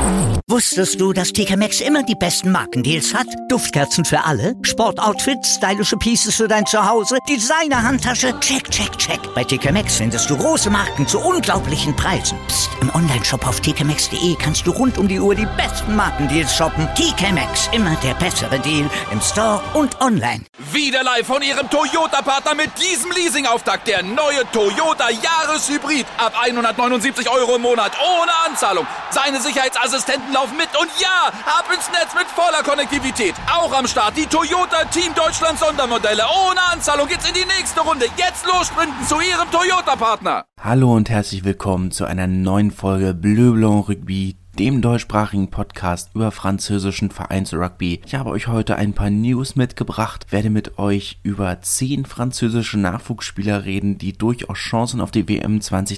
Wusstest du, dass TK Maxx immer die besten Markendeals hat? Duftkerzen für alle, Sportoutfits, stylische Pieces für dein Zuhause, Designer-Handtasche, check, check, check. Bei TK Maxx findest du große Marken zu unglaublichen Preisen. Psst. Im Onlineshop auf tkmaxx.de kannst du rund um die Uhr die besten Markendeals shoppen. TK Maxx, immer der bessere Deal im Store und online. Wieder live von ihrem Toyota-Partner mit diesem Leasing-Auftakt. Der neue Toyota Jahreshybrid. Ab 179 € im Monat. Ohne Anzahlung. Seine Sicherheitsassistenten laufen mit. Und ja, ab ins Netz mit voller Konnektivität. Auch am Start die Toyota Team Deutschland Sondermodelle. Ohne Anzahlung geht's in die nächste Runde. Jetzt los sprinten zu ihrem Toyota-Partner. Hallo und herzlich willkommen zu einer neuen Folge Bleu Blanc Rugby, dem deutschsprachigen Podcast über französischen Vereinsrugby. Ich habe euch heute ein paar News mitgebracht, werde mit euch über 10 französische Nachwuchsspieler reden, die durchaus Chancen auf die WM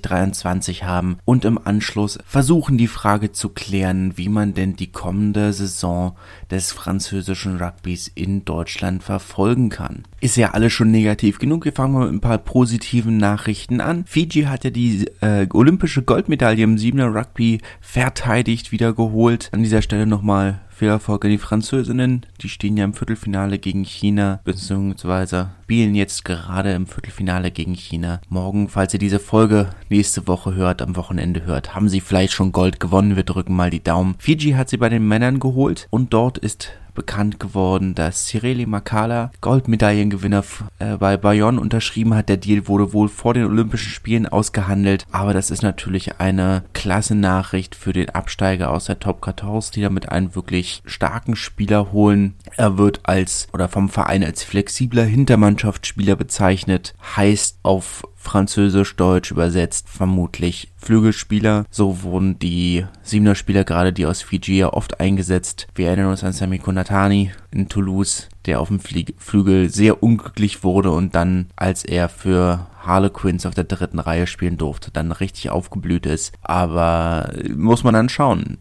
2023 haben und im Anschluss versuchen die Frage zu klären, wie man denn die kommende Saison des französischen Rugbys in Deutschland verfolgen kann. Ist ja alles schon negativ genug, wir fangen mal mit ein paar positiven Nachrichten an. Fiji hat ja die olympische Goldmedaille im 7er Rugby verteidigt, wieder geholt. An dieser Stelle nochmal viel Erfolg an die Französinnen. Die stehen ja im Viertelfinale gegen China, beziehungsweise spielen jetzt gerade im Viertelfinale gegen China. Morgen, falls ihr diese Folge nächste Woche hört, am Wochenende hört, haben sie vielleicht schon Gold gewonnen. Wir drücken mal die Daumen. Fiji hat sie bei den Männern geholt und dort ist bekannt geworden, dass Cyril Makala, Goldmedaillengewinner bei Bayonne, unterschrieben hat. Der Deal wurde wohl vor den Olympischen Spielen ausgehandelt, aber das ist natürlich eine klasse Nachricht für den Absteiger aus der Top 14, die damit einen wirklich starken Spieler holen. Er wird vom Verein als flexibler Hintermannschaftsspieler bezeichnet, heißt auf Französisch-Deutsch übersetzt vermutlich Flügelspieler. So wurden die 7er Spieler, gerade die aus Fiji, ja oft eingesetzt. Wir erinnern uns an Sami Konatani in Toulouse, der auf dem Flügel sehr unglücklich wurde und dann, als er für Harlequins auf der 3. Reihe spielen durfte, dann richtig aufgeblüht ist. Aber muss man schauen,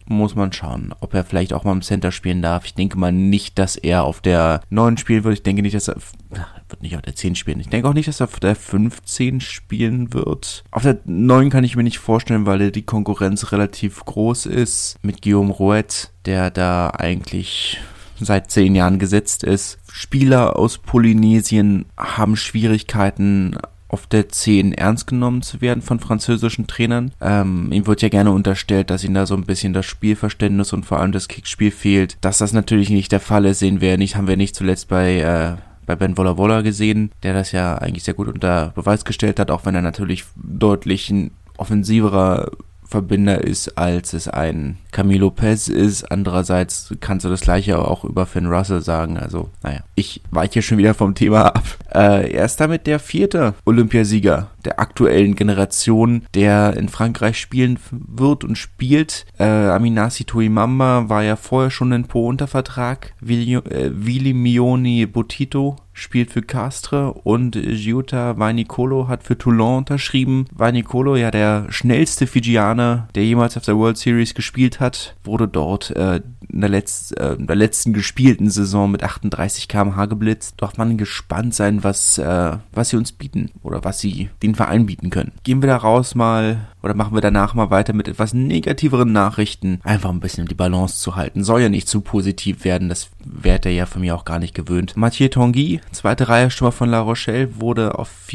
ob er vielleicht auch mal im Center spielen darf. Ich denke mal nicht, dass er auf der 9 spielen wird. Ich denke nicht, dass er wird nicht auf der 10 spielen. Ich denke auch nicht, dass er auf der 15 spielen wird. Auf der 9 kann ich mir nicht vorstellen, weil die Konkurrenz relativ groß ist. Mit Guillaume Rouet, der da eigentlich seit 10 Jahren gesetzt ist. Spieler aus Polynesien haben Schwierigkeiten, auf der 10 ernst genommen zu werden von französischen Trainern. Ihm wird ja gerne unterstellt, dass ihm da so ein bisschen das Spielverständnis und vor allem das Kickspiel fehlt. Dass das natürlich nicht der Fall ist, haben wir nicht zuletzt bei Ben Vola gesehen, der das ja eigentlich sehr gut unter Beweis gestellt hat, auch wenn er natürlich deutlich ein offensiverer Verbinder ist, als es ein Camilo Lopez ist. Andererseits kannst du das Gleiche auch über Finn Russell sagen. Also, ich weiche schon wieder vom Thema ab. Er ist damit der 4. Olympiasieger der aktuellen Generation, der in Frankreich spielen wird und spielt. Aminasi Toimamba war ja vorher schon in Po unter Vertrag. Viliamioni Botito spielt für Castres und Giuta Vainikolo hat für Toulon unterschrieben. Vainikolo, ja der schnellste Fijianer, der jemals auf der World Series gespielt hat, wurde dort in der letzten gespielten Saison mit 38 km/h geblitzt. Darf man gespannt sein, was sie uns bieten oder was sie den Verein bieten können. Gehen wir machen wir danach mal weiter mit etwas negativeren Nachrichten. Einfach ein bisschen die Balance zu halten. Soll ja nicht zu positiv werden, das wäre ja von mir auch gar nicht gewöhnt. Mathieu Tanguy, 2. Reihe Stürmer von La Rochelle, wurde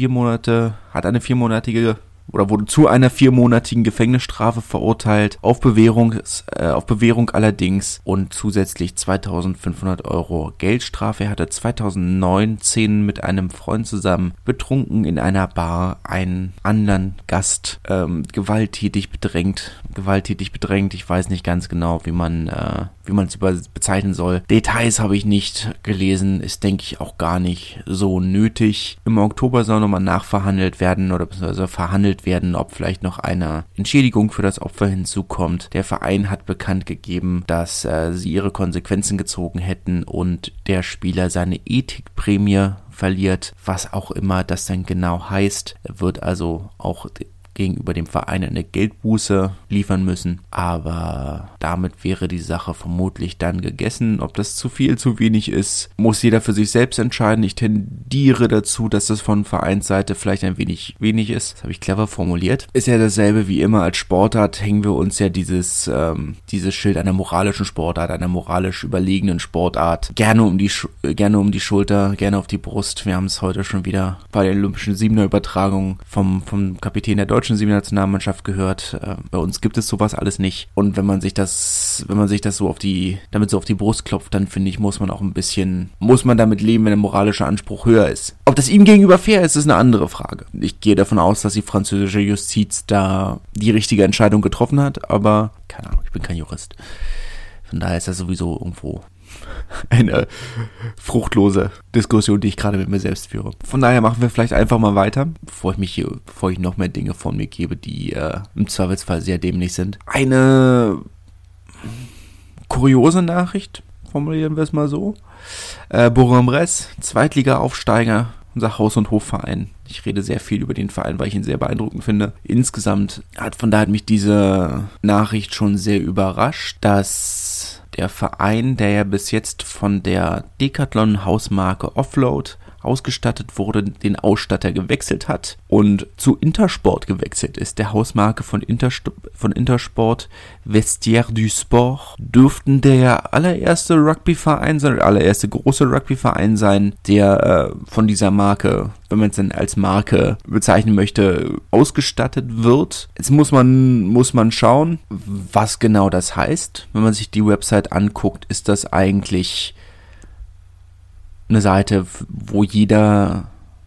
zu einer 4-monatigen Gefängnisstrafe verurteilt, auf Bewährung allerdings und zusätzlich 2.500 € Geldstrafe. Er hatte 2019 mit einem Freund zusammen betrunken in einer Bar einen anderen Gast gewalttätig bedrängt. Ich weiß nicht ganz genau, wie man es bezeichnen soll. Details habe ich nicht gelesen, ist, denke ich, auch gar nicht so nötig. Im Oktober soll nochmal nachverhandelt werden oder beziehungsweise verhandelt werden, ob vielleicht noch eine Entschädigung für das Opfer hinzukommt. Der Verein hat bekannt gegeben, dass sie ihre Konsequenzen gezogen hätten und der Spieler seine Ethikprämie verliert, was auch immer das dann genau heißt. Er wird also auch gegenüber dem Verein eine Geldbuße liefern müssen. Aber damit wäre die Sache vermutlich dann gegessen. Ob das zu viel, zu wenig ist, muss jeder für sich selbst entscheiden. Ich tendiere dazu, dass das von Vereinsseite vielleicht ein wenig ist. Das habe ich clever formuliert. Ist ja dasselbe wie immer als Sportart, hängen wir uns ja dieses Schild einer moralischen Sportart, einer moralisch überlegenen Sportart gerne um die Schulter, gerne auf die Brust. Wir haben es heute schon wieder bei der Olympischen Siebener-Übertragung vom Kapitän der deutschen Siebener-Nationalmannschaft gehört. Bei uns gibt es sowas alles nicht. Und wenn man sich das so auf die Brust klopft, dann finde ich, muss man damit leben, wenn der moralische Anspruch höher ist. Ob das ihm gegenüber fair ist eine andere Frage. Ich gehe davon aus, dass die französische Justiz da die richtige Entscheidung getroffen hat, aber keine Ahnung, ich bin kein Jurist. Von daher ist das sowieso irgendwo eine fruchtlose Diskussion, die ich gerade mit mir selbst führe. Von daher machen wir vielleicht einfach mal weiter, bevor ich noch mehr Dinge von mir gebe, die im Zweifelsfall sehr dämlich sind. Eine kuriose Nachricht, formulieren wir es mal so. Bourg-en-Bresse, Zweitliga-Aufsteiger, unser Haus- und Hofverein. Ich rede sehr viel über den Verein, weil ich ihn sehr beeindruckend finde. Insgesamt hat mich diese Nachricht schon sehr überrascht, dass der Verein, der ja bis jetzt von der Decathlon-Hausmarke Offload ausgestattet wurde, den Ausstatter gewechselt hat und zu Intersport gewechselt ist. Der Hausmarke von Intersport, Vestiaire du Sport, dürften der allererste Rugbyverein sein, der allererste große Rugbyverein sein, der von dieser Marke, wenn man es denn als Marke bezeichnen möchte, ausgestattet wird. Jetzt muss man schauen, was genau das heißt. Wenn man sich die Website anguckt, ist das eigentlich eine Seite, wo jeder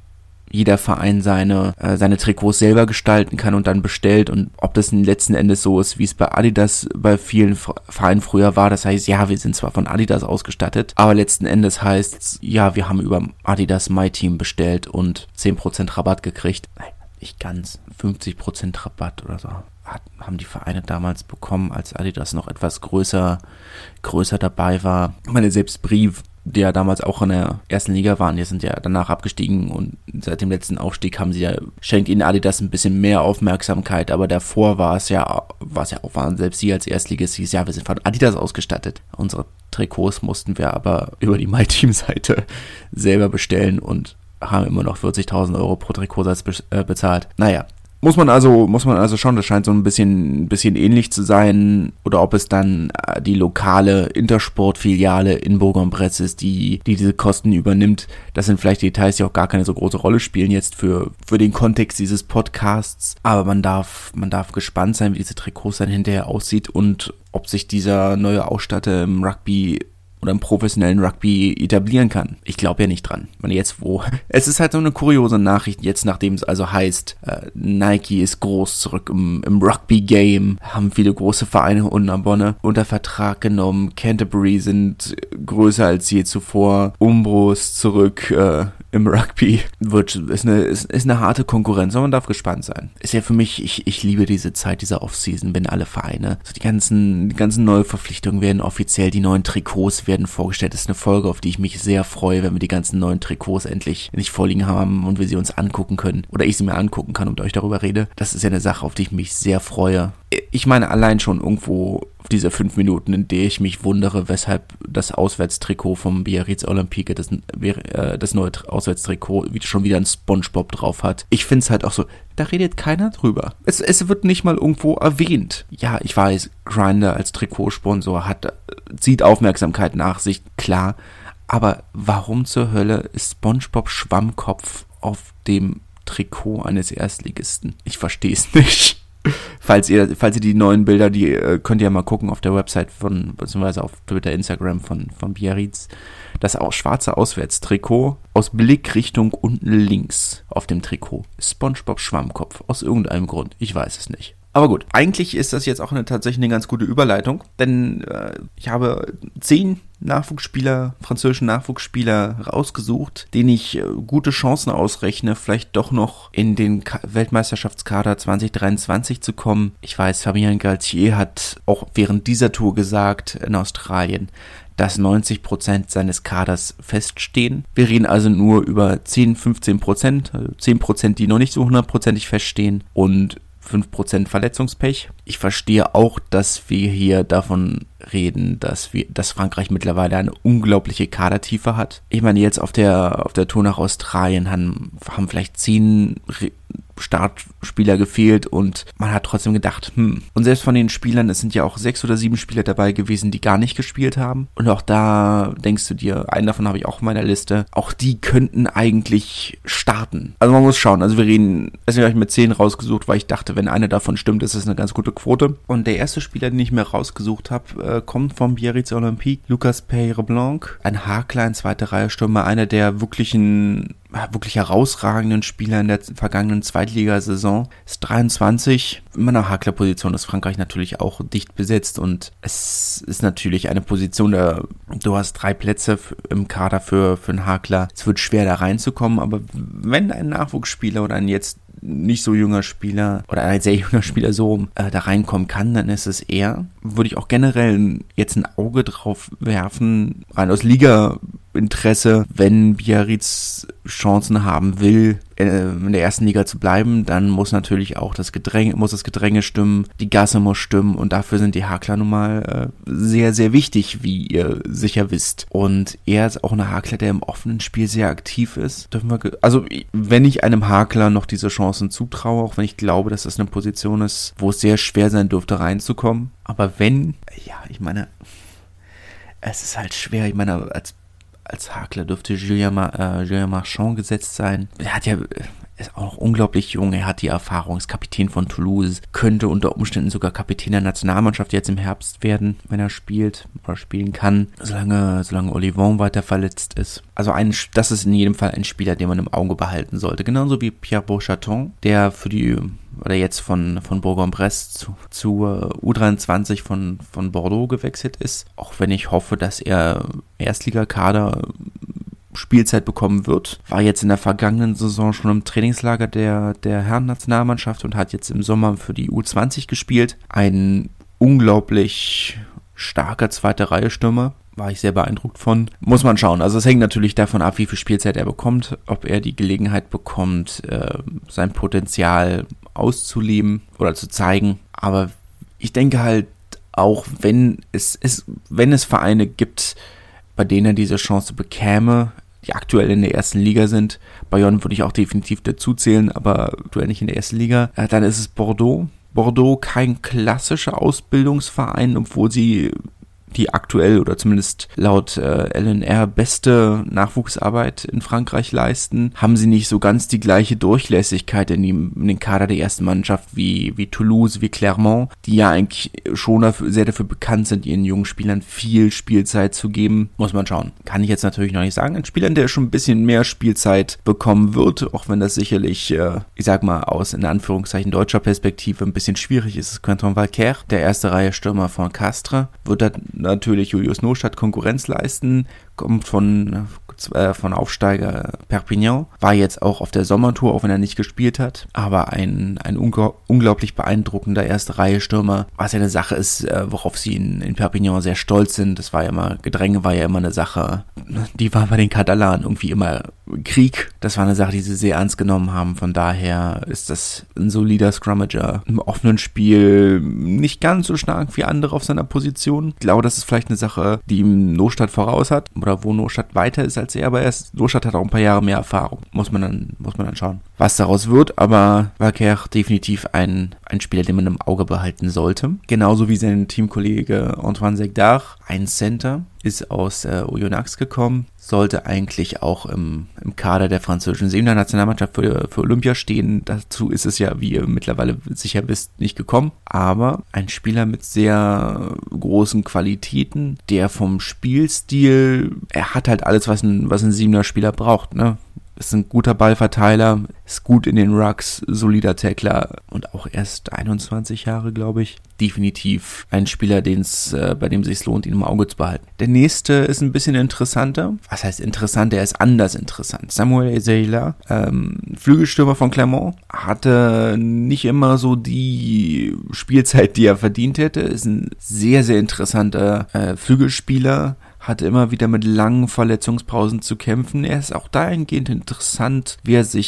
Verein seine Trikots selber gestalten kann und dann bestellt, und ob das letzten Endes so ist, wie es bei Adidas bei vielen Vereinen früher war, das heißt, ja, wir sind zwar von Adidas ausgestattet, aber letzten Endes heißt es, ja, wir haben über Adidas My Team bestellt und 10% Rabatt gekriegt. Nein, nicht ganz, 50% Rabatt oder so haben die Vereine damals bekommen, als Adidas noch etwas größer dabei war. Ich meine, selbst Brief, die ja damals auch in der ersten Liga waren, die sind ja danach abgestiegen, und seit dem letzten Aufstieg schenkt ihnen Adidas ein bisschen mehr Aufmerksamkeit, aber davor waren selbst sie als Erstligist, hieß, ja, wir sind von Adidas ausgestattet. Unsere Trikots mussten wir aber über die MyTeam-Seite selber bestellen und haben immer noch 40.000 Euro pro Trikotsatz bezahlt. Naja. Muss man also schauen, das scheint so ein bisschen ähnlich zu sein, oder ob es dann die lokale Intersport-Filiale in Bourg-en-Bresse ist, die diese Kosten übernimmt. Das sind vielleicht Details, die auch gar keine so große Rolle spielen jetzt für den Kontext dieses Podcasts. Aber man darf gespannt sein, wie diese Trikots dann hinterher aussieht und ob sich dieser neue Ausstatter im Rugby oder im professionellen Rugby etablieren kann. Ich glaube ja nicht dran. Es ist halt so eine kuriose Nachricht, jetzt nachdem es also heißt, Nike ist groß zurück im Rugby-Game, haben viele große Vereine unter Vertrag genommen, Canterbury sind größer als je zuvor, Umbro ist zurück im Rugby. Ist eine harte Konkurrenz, aber man darf gespannt sein. Ist ja für mich, ich liebe diese Zeit, diese Offseason, wenn alle Vereine, so die ganzen neue Verpflichtungen werden offiziell, die neuen Trikots werden vorgestellt. Das ist eine Folge, auf die ich mich sehr freue, wenn wir die ganzen neuen Trikots endlich vorliegen haben und wir sie uns angucken können, oder ich sie mir angucken kann und euch darüber rede. Das ist ja eine Sache, auf die ich mich sehr freue. Ich meine, allein schon irgendwo auf diese 5 Minuten, in der ich mich wundere, weshalb das Auswärtstrikot vom Biarritz Olympique, das neue Auswärtstrikot, schon wieder ein SpongeBob drauf hat. Ich finde es halt auch so, da redet keiner drüber. Es wird nicht mal irgendwo erwähnt. Ja, ich weiß, Grindr als Trikotsponsor zieht Aufmerksamkeit nach sich, klar. Aber warum zur Hölle ist SpongeBob Schwammkopf auf dem Trikot eines Erstligisten? Ich verstehe es nicht. Falls ihr die neuen Bilder, die könnt ihr ja mal gucken auf der Website beziehungsweise auf Twitter, Instagram von Biarritz. Das schwarze Auswärtstrikot aus Blickrichtung unten links auf dem Trikot. SpongeBob Schwammkopf. Aus irgendeinem Grund. Ich weiß es nicht. Aber gut, eigentlich ist das jetzt auch tatsächlich eine ganz gute Überleitung, denn ich habe 10 französische Nachwuchsspieler rausgesucht, denen ich gute Chancen ausrechne, vielleicht doch noch in den Weltmeisterschaftskader 2023 zu kommen. Ich weiß, Fabien Galtier hat auch während dieser Tour gesagt in Australien, dass 90% seines Kaders feststehen. Wir reden also nur über 10-15%, also 10%, die noch nicht so 100%ig feststehen, und 5% Verletzungspech. Ich verstehe auch, dass wir hier davon reden, dass Frankreich mittlerweile eine unglaubliche Kadertiefe hat. Ich meine, jetzt auf der Tour nach Australien haben vielleicht 10 Startspieler gefehlt und man hat trotzdem gedacht, Und selbst von den Spielern, es sind ja auch 6 oder 7 Spieler dabei gewesen, die gar nicht gespielt haben. Und auch da denkst du dir, einen davon habe ich auch in meiner Liste, auch die könnten eigentlich starten. Also man muss schauen, also wir reden, deswegen habe ich mit 10 rausgesucht, weil ich dachte, wenn einer davon stimmt, ist das eine ganz gute Quote. Und der erste Spieler, den ich mir rausgesucht habe, kommt vom Biarritz Olympique, Lucas Peyre-Blanc, ein Hakler, ein zweite Reihe Stürmer, einer der wirklich herausragenden Spieler in der vergangenen Zweitligasaison, ist 23. In meiner Hakler-Position ist Frankreich natürlich auch dicht besetzt und es ist natürlich eine Position, du hast 3 Plätze im Kader für einen Hakler. Es wird schwer da reinzukommen, aber wenn ein Nachwuchsspieler oder ein jetzt nicht so junger Spieler oder ein sehr junger Spieler da reinkommen kann, dann ist es eher, würde ich auch generell jetzt ein Auge drauf werfen, rein aus Liga-Interesse, wenn Biarritz Chancen haben will, in der ersten Liga zu bleiben, dann muss natürlich auch das Gedränge stimmen, die Gasse muss stimmen und dafür sind die Hakler nun mal sehr, sehr wichtig, wie ihr sicher wisst. Und er ist auch ein Hakler, der im offenen Spiel sehr aktiv ist. Wenn ich einem Hakler noch diese Chancen zutraue, auch wenn ich glaube, dass das eine Position ist, wo es sehr schwer sein dürfte, reinzukommen. Aber es ist halt schwer, als Hakler dürfte Julien Marchand gesetzt sein. Ist auch unglaublich jung, er hat die Erfahrung, ist Kapitän von Toulouse, könnte unter Umständen sogar Kapitän der Nationalmannschaft jetzt im Herbst werden, wenn er spielt oder spielen kann, solange Olivon weiter verletzt ist. Also das ist in jedem Fall ein Spieler, den man im Auge behalten sollte. Genauso wie Pierre Beauchaton, der jetzt von Bourg-en-Bresse zu U23 von Bordeaux gewechselt ist. Auch wenn ich hoffe, dass er Erstligakader Spielzeit bekommen wird. War jetzt in der vergangenen Saison schon im Trainingslager der Herren-Nationalmannschaft und hat jetzt im Sommer für die U20 gespielt. Ein unglaublich starker Zweite-Reihe-Stürmer. War ich sehr beeindruckt von. Muss man schauen. Also es hängt natürlich davon ab, wie viel Spielzeit er bekommt, ob er die Gelegenheit bekommt, sein Potenzial auszuleben oder zu zeigen. Aber ich denke halt, auch wenn es Vereine gibt, bei denen er diese Chance bekäme, die aktuell in der ersten Liga sind. Bayonne würde ich auch definitiv dazu zählen, aber aktuell nicht in der ersten Liga. Dann ist es Bordeaux. Bordeaux kein klassischer Ausbildungsverein, obwohl sie die aktuell oder zumindest laut LNR beste Nachwuchsarbeit in Frankreich leisten, haben sie nicht so ganz die gleiche Durchlässigkeit in den Kader der ersten Mannschaft wie Toulouse, wie Clermont, die ja eigentlich schon sehr dafür bekannt sind, ihren jungen Spielern viel Spielzeit zu geben. Muss man schauen. Kann ich jetzt natürlich noch nicht sagen. Ein Spieler, der schon ein bisschen mehr Spielzeit bekommen wird, auch wenn das sicherlich, aus in Anführungszeichen deutscher Perspektive ein bisschen schwierig ist, ist Quentin Valcaire, der erste Reihe Stürmer von Castres, wird da natürlich Julius Nostadt Konkurrenz leisten, kommt von Aufsteiger Perpignan, war jetzt auch auf der Sommertour, auch wenn er nicht gespielt hat, aber ein unglaublich beeindruckender Erste-Reihe-Stürmer, was ja eine Sache ist, worauf sie in Perpignan sehr stolz sind. Gedränge war ja immer eine Sache, die war bei den Katalanen irgendwie immer Krieg. Das war eine Sache, die sie sehr ernst genommen haben, von daher ist das ein solider Scrummager. Im offenen Spiel nicht ganz so stark wie andere auf seiner Position. Ich glaube, das ist vielleicht eine Sache, die ihm Nostadt voraus hat, oder wo Nostadt weiter ist als er, aber Nostadt hat auch ein paar Jahre mehr Erfahrung. Muss man dann schauen, was daraus wird, aber Valcaire definitiv ein Spieler, den man im Auge behalten sollte. Genauso wie sein Teamkollege Antoine Segdar, ein Center, ist aus Oyonnax gekommen, sollte eigentlich auch im Kader der französischen Senior-Nationalmannschaft für Olympia stehen. Dazu ist es ja, wie ihr mittlerweile sicher wisst, nicht gekommen. Aber ein Spieler mit sehr großen Qualitäten, der vom Spielstil, er hat halt alles, was ein Siebener-Spieler braucht, ne? Ist ein guter Ballverteiler, ist gut in den Rucks, solider Tackler und auch erst 21 Jahre, glaube ich. Definitiv ein Spieler, bei dem es sich lohnt, ihn im Auge zu behalten. Der nächste ist ein bisschen interessanter. Was heißt interessant? Er ist anders interessant. Samuel Ezeila, Flügelstürmer von Clermont, hatte nicht immer so die Spielzeit, die er verdient hätte. Ist ein sehr, sehr interessanter Flügelspieler. hat immer wieder mit langen Verletzungspausen zu kämpfen. Er ist auch dahingehend interessant,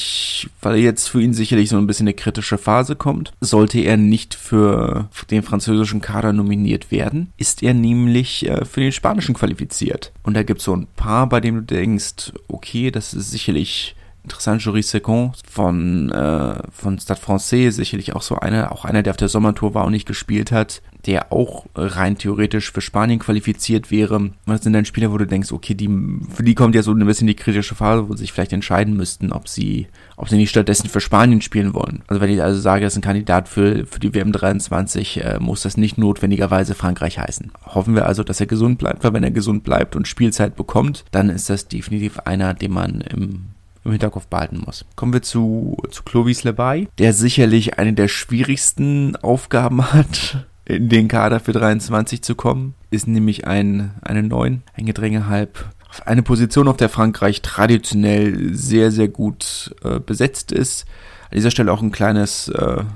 weil jetzt für ihn sicherlich so ein bisschen eine kritische Phase kommt. Sollte er nicht für den französischen Kader nominiert werden, ist er nämlich für den spanischen qualifiziert. Und da gibt es so ein paar, bei denen du denkst, okay, das ist sicherlich interessant. Joris Second von Stade Francais, sicherlich auch einer, der auf der Sommertour war und nicht gespielt hat, der auch rein theoretisch für Spanien qualifiziert wäre. Und das sind dann Spieler, wo du denkst, okay, für die kommt ja so ein bisschen die kritische Phase, wo sie sich vielleicht entscheiden müssten, ob sie nicht stattdessen für Spanien spielen wollen. Also wenn ich also sage, das ist ein Kandidat für die WM 23, muss das nicht notwendigerweise Frankreich heißen. Hoffen wir also, dass er gesund bleibt, weil wenn er gesund bleibt und Spielzeit bekommt, dann ist das definitiv einer, den man im Hinterkopf behalten muss. Kommen wir zu Clovis Lebay, der sicherlich eine der schwierigsten Aufgaben hat, in den Kader für 23 zu kommen. Ist nämlich eine 9, ein Gedrängehalb. Eine Position, auf der Frankreich traditionell sehr, sehr gut besetzt ist. An dieser Stelle auch ein kleines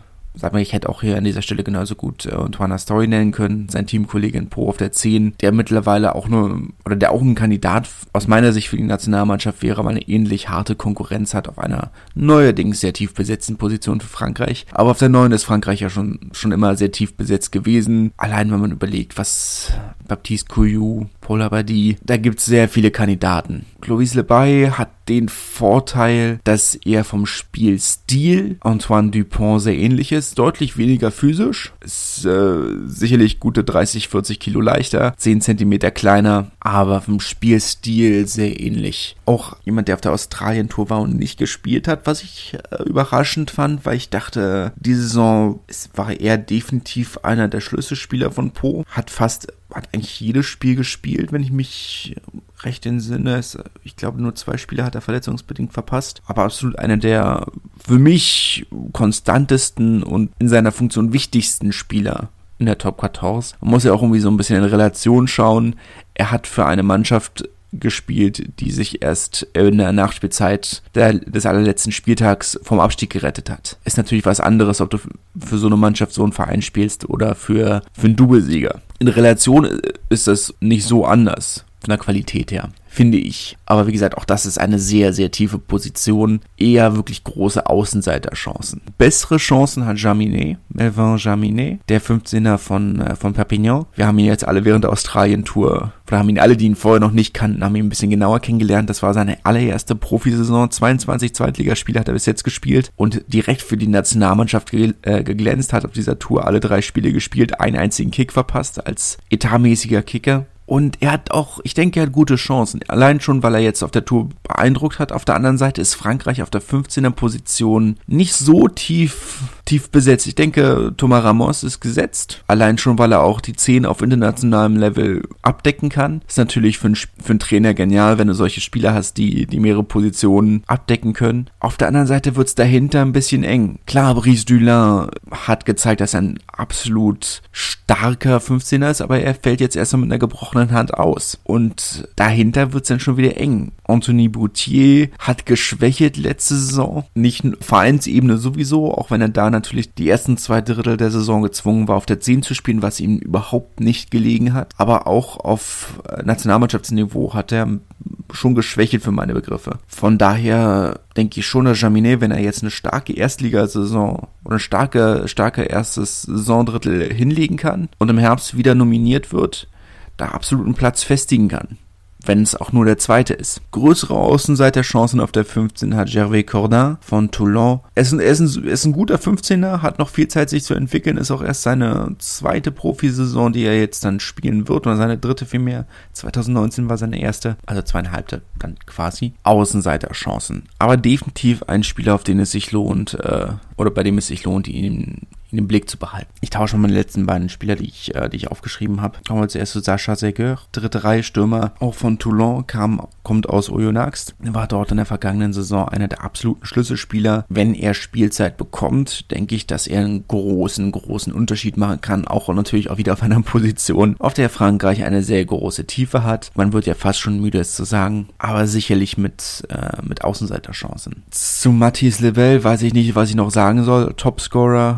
ich hätte auch hier an dieser Stelle genauso gut Antoine Astori nennen können, sein Teamkollege in Po auf der 10, der mittlerweile der auch ein Kandidat aus meiner Sicht für die Nationalmannschaft wäre, weil eine ähnlich harte Konkurrenz hat auf einer neuerdings sehr tief besetzten Position für Frankreich. Aber auf der 9 ist Frankreich ja schon immer sehr tief besetzt gewesen. Allein wenn man überlegt, was Baptiste Couillou, Paul Abadie, da gibt es sehr viele Kandidaten. Clovis Lebay hat den Vorteil, dass er vom Spielstil Antoine Dupont sehr ähnlich ist, deutlich weniger physisch, ist sicherlich gute 30-40 Kilo leichter, 10 Zentimeter kleiner, aber vom Spielstil sehr ähnlich. Auch jemand, der auf der Australien-Tour war und nicht gespielt hat, was ich überraschend fand, weil ich dachte, diese Saison war er definitiv einer der Schlüsselspieler von Po, hat eigentlich jedes Spiel gespielt, wenn ich mich recht entsinne. Ich glaube, nur 2 Spiele hat er verletzungsbedingt verpasst. Aber absolut einer der für mich konstantesten und in seiner Funktion wichtigsten Spieler in der Top 14. Man muss ja auch irgendwie so ein bisschen in Relation schauen. Er hat für eine Mannschaft gespielt, die sich erst in der Nachspielzeit des allerletzten Spieltags vom Abstieg gerettet hat. Ist natürlich was anderes, ob du für so eine Mannschaft, so einen Verein spielst oder für einen Doublesieger. In Relation ist das nicht so anders von der Qualität her, finde ich. Aber wie gesagt, auch das ist eine sehr, sehr tiefe Position. Eher wirklich große Außenseiterchancen. Bessere Chancen hat Melvin Jaminet, der 15er von Perpignan. Wir haben ihn jetzt alle während der Australien-Tour, oder haben ihn alle, die ihn vorher noch nicht kannten, haben ihn ein bisschen genauer kennengelernt. Das war seine allererste Profisaison. 22 Zweitligaspiele hat er bis jetzt gespielt und direkt für die Nationalmannschaft geglänzt, hat auf dieser Tour alle 3 Spiele gespielt, einen einzigen Kick verpasst als etatmäßiger Kicker. Und er hat gute Chancen. Allein schon, weil er jetzt auf der Tour beeindruckt hat. Auf der anderen Seite ist Frankreich auf der 15er Position nicht so tief besetzt. Ich denke, Thomas Ramos ist gesetzt. Allein schon, weil er auch die 10 auf internationalem Level abdecken kann. Ist natürlich für einen Trainer genial, wenn du solche Spieler hast, die mehrere Positionen abdecken können. Auf der anderen Seite wird es dahinter ein bisschen eng. Klar, Brice Dulin hat gezeigt, dass er ein absolut starker 15er ist, aber er fällt jetzt erstmal mit einer gebrochenen Hand aus. Und dahinter wird es dann schon wieder eng. Anthony Boutier hat geschwächelt letzte Saison. Nicht Vereinsebene sowieso, auch wenn er da natürlich die ersten 2 Drittel der Saison gezwungen war, auf der 10 zu spielen, was ihm überhaupt nicht gelegen hat. Aber auch auf Nationalmannschaftsniveau hat er schon geschwächelt für meine Begriffe. Von daher denke ich schon, dass Jaminet, wenn er jetzt eine starke Erstligasaison oder ein starke erstes Saisondrittel hinlegen kann und im Herbst wieder nominiert wird, da absolut einen Platz festigen kann, wenn es auch nur der zweite ist. Größere Außenseiterchancen auf der 15 hat Gervais Cordin von Toulon. Er ist ein guter 15er, hat noch viel Zeit sich zu entwickeln, ist auch erst seine 2. Profisaison, die er jetzt dann spielen wird, oder seine 3. vielmehr. 2019 war seine erste, also 2,5 dann quasi. Außenseiterchancen. Aber definitiv ein Spieler, auf den es sich lohnt, oder bei dem es sich lohnt, ihn in den Blick zu behalten. Ich tausche meine letzten beiden Spieler, die ich aufgeschrieben habe. Kommen wir zuerst zu Sacha Seguer, 3. Reihe Stürmer, auch von Toulon, kommt aus Oyonnax, war dort in der vergangenen Saison einer der absoluten Schlüsselspieler. Wenn er Spielzeit bekommt, denke ich, dass er einen großen Unterschied machen kann, auch natürlich auch wieder auf einer Position, auf der Frankreich eine sehr große Tiefe hat. Man wird ja fast schon müde, es zu sagen, aber sicherlich mit Außenseiterchancen. Zu Mathis Lebel weiß ich nicht, was ich noch sagen soll. Topscorer war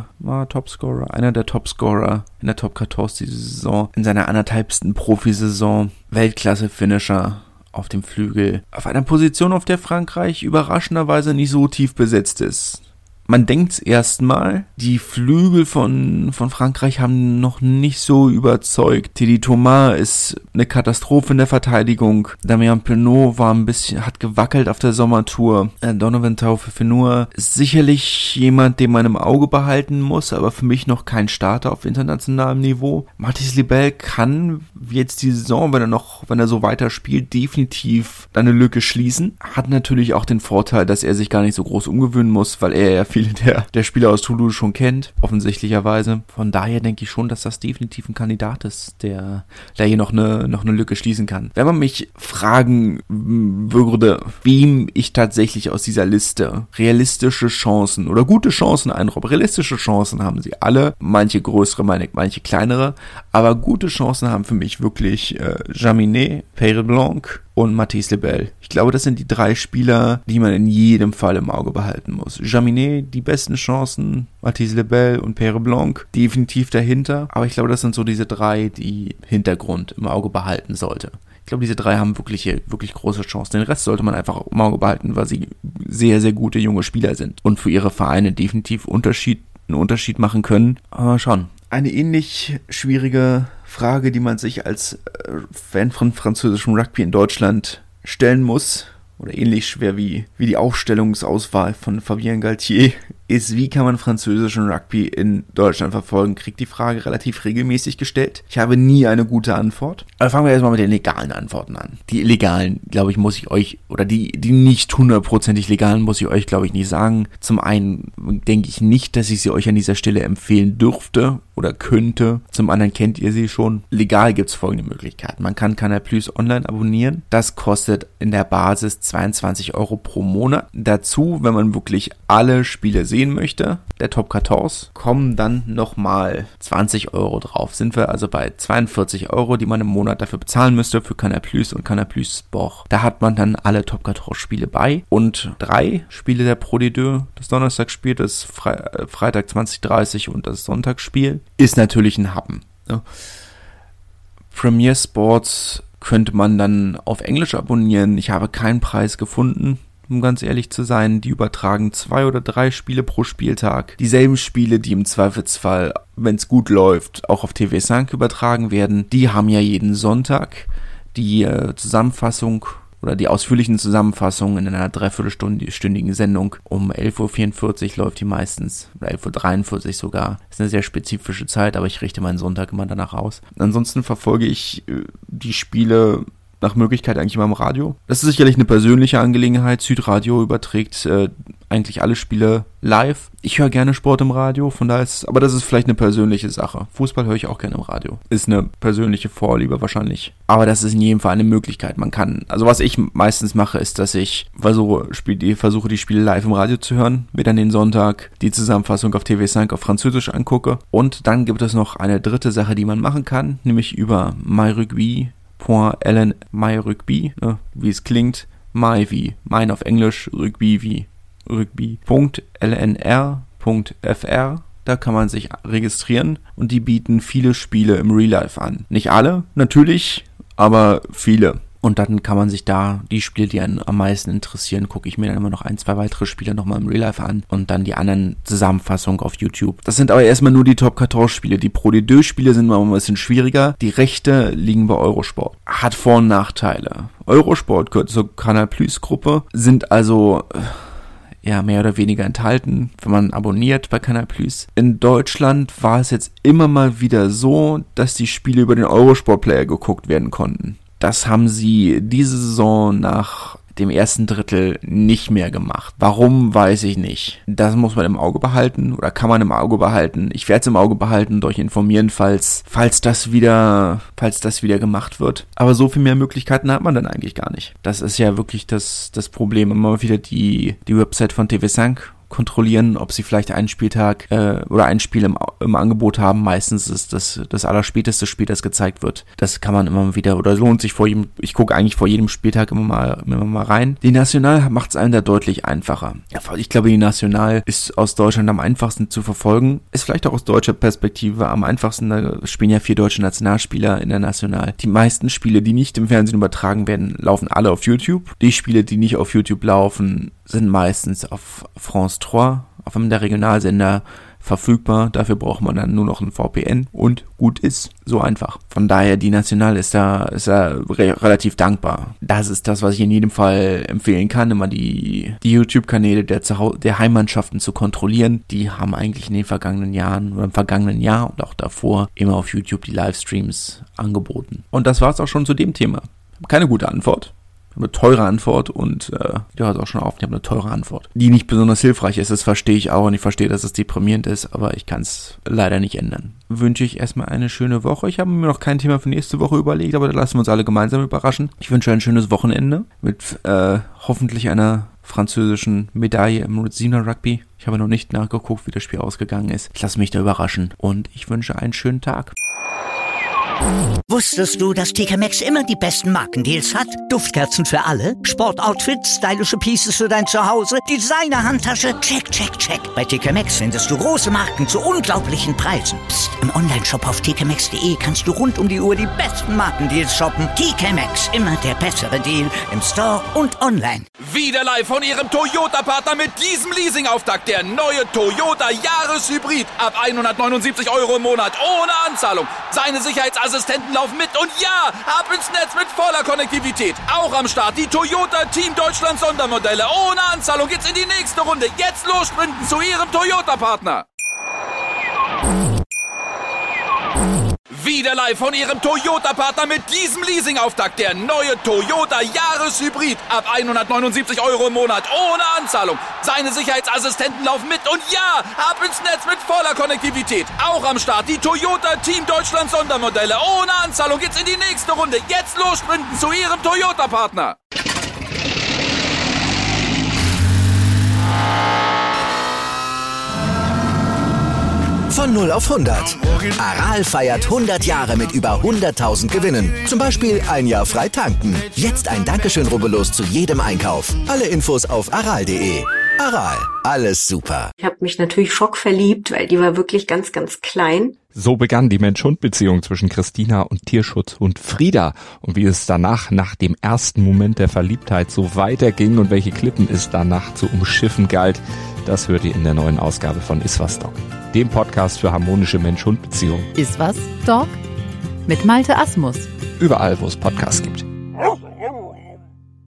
Topscorer, einer der Topscorer in der Top 14 diese Saison, in seiner anderthalbsten Profisaison, Weltklasse-Finisher auf dem Flügel, auf einer Position, auf der Frankreich überraschenderweise nicht so tief besetzt ist. Man denkt's erstmal, die Flügel von Frankreich haben noch nicht so überzeugt. Teddy Thomas ist eine Katastrophe in der Verteidigung. Damien Penaud hat gewackelt auf der Sommertour. Donovan Taufifenua ist sicherlich jemand, den man im Auge behalten muss, aber für mich noch kein Starter auf internationalem Niveau. Mathis Lebel kann jetzt die Saison, wenn er so weiterspielt, definitiv eine Lücke schließen. Hat natürlich auch den Vorteil, dass er sich gar nicht so groß umgewöhnen muss, weil er ja viele der Spieler aus Toulouse schon kennt, offensichtlicherweise. Von daher denke ich schon, dass das definitiv ein Kandidat ist, der hier noch eine Lücke schließen kann. Wenn man mich fragen würde, wem ich tatsächlich aus dieser Liste realistische Chancen oder gute Chancen einräume, realistische Chancen haben sie alle, manche größere, manche kleinere, aber gute Chancen haben für mich wirklich Jaminet, Peyre Blanc und Mathis Lebel. Ich glaube, das sind die 3 Spieler, die man in jedem Fall im Auge behalten muss. Jaminet, die besten Chancen, Mathis Lebel und Peyre Blanc definitiv dahinter. Aber ich glaube, das sind so diese 3, die Hintergrund im Auge behalten sollte. Ich glaube, diese 3 haben wirklich große Chancen. Den Rest sollte man einfach im Auge behalten, weil sie sehr, sehr gute junge Spieler sind und für ihre Vereine definitiv einen Unterschied machen können. Aber schauen. Eine ähnlich schwierige Frage, die man sich als Fan von französischem Rugby in Deutschland stellen muss, oder ähnlich schwer wie die Aufstellungsauswahl von Fabien Galtier, ist, wie kann man französischen Rugby in Deutschland verfolgen? Kriegt die Frage relativ regelmäßig gestellt. Ich habe nie eine gute Antwort. Aber fangen wir erstmal mit den legalen Antworten an. Die illegalen, glaube ich, muss ich euch, oder die nicht 100%ig legalen, muss ich euch, glaube ich, nicht sagen. Zum einen denke ich nicht, dass ich sie euch an dieser Stelle empfehlen dürfte oder könnte. Zum anderen kennt ihr sie schon. Legal gibt es folgende Möglichkeiten. Man kann Canal+ online abonnieren. Das kostet in der Basis 22 € pro Monat. Dazu, wenn man wirklich alle Spiele sehen möchte, der Top 14, kommen dann nochmal 20 € drauf. Sind wir also bei 42 €, die man im Monat dafür bezahlen müsste für Canal+ und Canal+ Sport. Da hat man dann alle Top 14 Spiele bei und 3 Spiele der Pro D2, das Donnerstagsspiel, das Freitag 20:30 und das Sonntagsspiel, ist natürlich ein Happen. Ja. Premier Sports könnte man dann auf Englisch abonnieren. Ich habe keinen Preis gefunden, um ganz ehrlich zu sein. Die übertragen 2 oder 3 Spiele pro Spieltag. Dieselben Spiele, die im Zweifelsfall, wenn es gut läuft, auch auf TV5 übertragen werden. Die haben ja jeden Sonntag die Zusammenfassung oder die ausführlichen Zusammenfassungen in einer 3/4-stündigen Sendung. Um 11:44 Uhr läuft die meistens, oder 11:43 Uhr sogar. Das ist eine sehr spezifische Zeit, aber ich richte meinen Sonntag immer danach aus. Ansonsten verfolge ich die Spiele nach Möglichkeit eigentlich immer im Radio. Das ist sicherlich eine persönliche Angelegenheit. Südradio überträgt eigentlich alle Spiele live. Ich höre gerne Sport im Radio, von daher aber das ist vielleicht eine persönliche Sache. Fußball höre ich auch gerne im Radio. Ist eine persönliche Vorliebe wahrscheinlich. Aber das ist in jedem Fall eine Möglichkeit. Man kann, also was ich meistens mache, ist, dass ich versuche, die Spiele live im Radio zu hören, mir dann den Sonntag die Zusammenfassung auf TV5 auf Französisch angucke. Und dann gibt es noch eine dritte Sache, die man machen kann, nämlich über MyRugby, wie es klingt, My wie mein auf Englisch, Rugby wie Rugby.lnr.fr. Da kann man sich registrieren und die bieten viele Spiele im Real Life an. Nicht alle, natürlich, aber viele. Und dann kann man sich da die Spiele, die einen am meisten interessieren, gucke ich mir dann immer noch 1, 2 weitere Spiele nochmal im Real Life an und dann die anderen Zusammenfassungen auf YouTube. Das sind aber erstmal nur die Top 14 Spiele. Die Pro D2 Spiele sind mal ein bisschen schwieriger. Die Rechte liegen bei Eurosport. Hat Vor- und Nachteile. Eurosport gehört zur Canal+ Gruppe, sind also mehr oder weniger enthalten, wenn man abonniert bei Canal+. In Deutschland war es jetzt immer mal wieder so, dass die Spiele über den Eurosport-Player geguckt werden konnten. Das haben sie diese Saison nach dem ersten Drittel nicht mehr gemacht. Warum, weiß ich nicht. Das muss man im Auge behalten oder kann man im Auge behalten. Ich werde es im Auge behalten und euch informieren, falls das wieder gemacht wird. Aber so viel mehr Möglichkeiten hat man dann eigentlich gar nicht. Das ist ja wirklich das Problem. Immer wieder die Website von TV5 kontrollieren, ob sie vielleicht einen Spieltag oder ein Spiel im Angebot haben. Meistens ist das allerspäteste Spiel, das gezeigt wird. Das kann man immer wieder, oder lohnt sich ich gucke eigentlich vor jedem Spieltag immer mal rein. Die National macht es einem da deutlich einfacher. Ja, ich glaube, die National ist aus Deutschland am einfachsten zu verfolgen. Ist vielleicht auch aus deutscher Perspektive am einfachsten. Da spielen ja 4 deutsche Nationalspieler in der National. Die meisten Spiele, die nicht im Fernsehen übertragen werden, laufen alle auf YouTube. Die Spiele, die nicht auf YouTube laufen, sind meistens auf France 3, auf einem der Regionalsender verfügbar. Dafür braucht man dann nur noch ein VPN und gut ist. So einfach. Von daher, die National ist da relativ dankbar. Das ist das, was ich in jedem Fall empfehlen kann, immer die YouTube-Kanäle der Heimmannschaften zu kontrollieren. Die haben eigentlich in den vergangenen Jahren oder im vergangenen Jahr und auch davor immer auf YouTube die Livestreams angeboten. Und das war's auch schon zu dem Thema. Keine gute Antwort. Eine teure Antwort und die hört auch schon auf, ich habe eine teure Antwort, die nicht besonders hilfreich ist, das verstehe ich auch und ich verstehe, dass es deprimierend ist, aber ich kann es leider nicht ändern. Wünsche ich erstmal eine schöne Woche. Ich habe mir noch kein Thema für nächste Woche überlegt, aber da lassen wir uns alle gemeinsam überraschen. Ich wünsche ein schönes Wochenende mit hoffentlich einer französischen Medaille im 7er Rugby. Ich habe noch nicht nachgeguckt, wie das Spiel ausgegangen ist. Ich lasse mich da überraschen und ich wünsche einen schönen Tag. Wusstest du, dass TK Maxx immer die besten Markendeals hat? Duftkerzen für alle, Sportoutfits, stylische Pieces für dein Zuhause, Designer-Handtasche, check, check, check. Bei TK Maxx findest du große Marken zu unglaublichen Preisen. Psst. Im Onlineshop auf tkmaxx.de kannst du rund um die Uhr die besten Markendeals shoppen. TK Maxx, immer der bessere Deal im Store und online. Wieder live von Ihrem Toyota-Partner mit diesem Leasing-Auftakt. Der neue Toyota Jahreshybrid. Ab 179 € im Monat ohne Anzahlung. Seine Sicherheitsassistenten laufen mit und ja, ab ins Netz mit voller Konnektivität. Auch am Start die Toyota Team Deutschland Sondermodelle. Ohne Anzahlung geht's in die nächste Runde. Jetzt los sprinten zu Ihrem Toyota-Partner. Wieder live von Ihrem Toyota-Partner mit diesem Leasing-Auftakt. Der neue Toyota Jahreshybrid. Ab 179 € im Monat ohne Anzahlung. Seine Sicherheitsassistenten laufen mit und ja, ab ins Netz mit voller Konnektivität. Auch am Start die Toyota Team Deutschland Sondermodelle. Ohne Anzahlung geht's in die nächste Runde. Jetzt los sprinten zu Ihrem Toyota-Partner. Von 0 auf 100. Aral feiert 100 Jahre mit über 100.000 Gewinnen. Zum Beispiel ein Jahr frei tanken. Jetzt ein Dankeschön, rubbellos zu jedem Einkauf. Alle Infos auf aral.de. Aral, alles super. Ich habe mich natürlich schockverliebt, weil die war wirklich ganz, ganz klein. So begann die Mensch-Hund-Beziehung zwischen Christina und Tierschutzhund Frieda. Und wie es danach, nach dem ersten Moment der Verliebtheit, so weiterging und welche Klippen es danach zu umschiffen galt, das hört ihr in der neuen Ausgabe von Iswas Dog, dem Podcast für harmonische Mensch-Hund-Beziehungen. Iswas Dog mit Malte Asmus. Überall, wo es Podcasts gibt.